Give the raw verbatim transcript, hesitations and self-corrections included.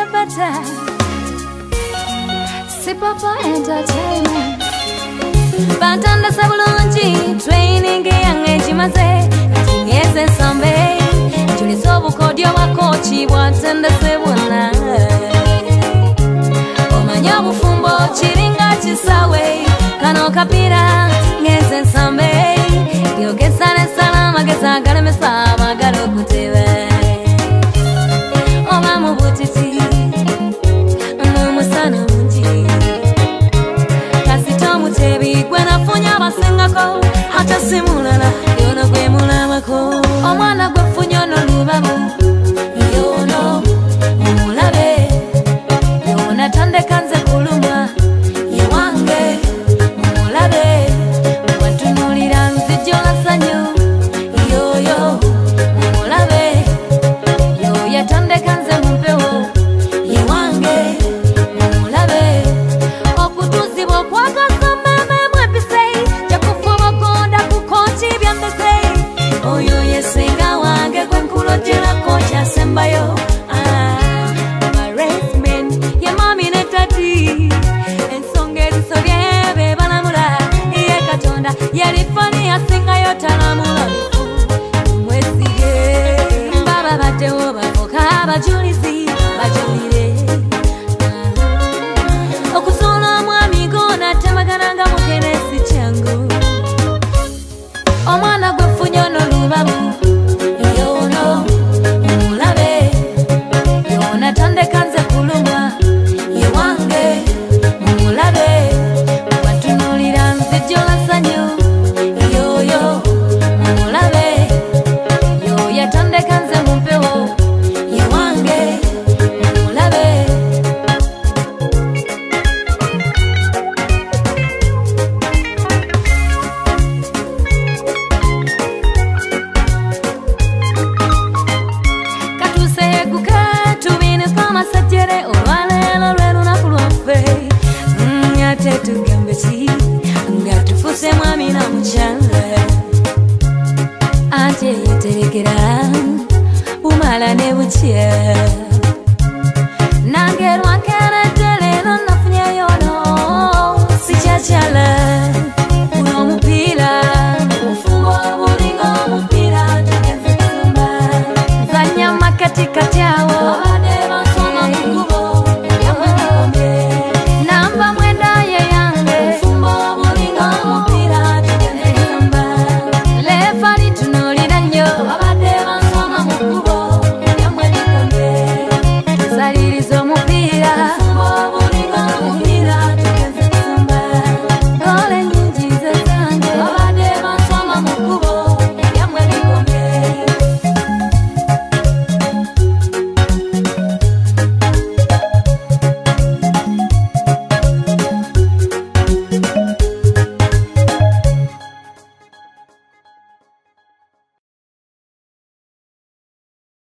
better. Si Papa Entertainment. Batanda sabulungi training yange chimaze ngeze sambe tulizo bukodyo wakochi bwatenda sebona omanya bufumbo chiringa chisawe kano kapira ngeze sambe yogesane salama gezagala mesaba galo kutebe oma mubutiti mumusana unji kasito mutebi gwena funya basengako hata simulala yono gwe mulabako omwana gwe funyo no lubabo yono mulabe yona tande kanze kulumwa yewange mulabe watunulira nzijola sanyo yoyo mulabe yoya tande kanze mumpewo yewange mulabe okutuzibwa kwakasa oyo yesenga wange kwenkulo jela kocha sembayo ah arrangement ya mami ne tati ensongeri sobyebe balamula ye katonda yalifani yasinga yotalamula mwesige baba batewo bakoka bajulisi bajulire okusola mwami gona temagananga mukenesi changu omwana gwe funyo no lubabu yono mulabe yona tande kanze kulumwa yewange mulabe watunulira nzijola sanyo yoyo mulabe yoya tande kanze mumpewo yewange mulabe sajere olwalelo lwelunaku lwaffe ate tugambe ki nga tufuse mwami na mukyala ate yeterekera bumala ne bukya nange lwankeredde leero nafunyeyono sikyakyala guno omupiira obufungo bulinga omupiira tugenze kusumba nzanya makatikati awo Fumbo bulinga mupira tugende kusumba lefali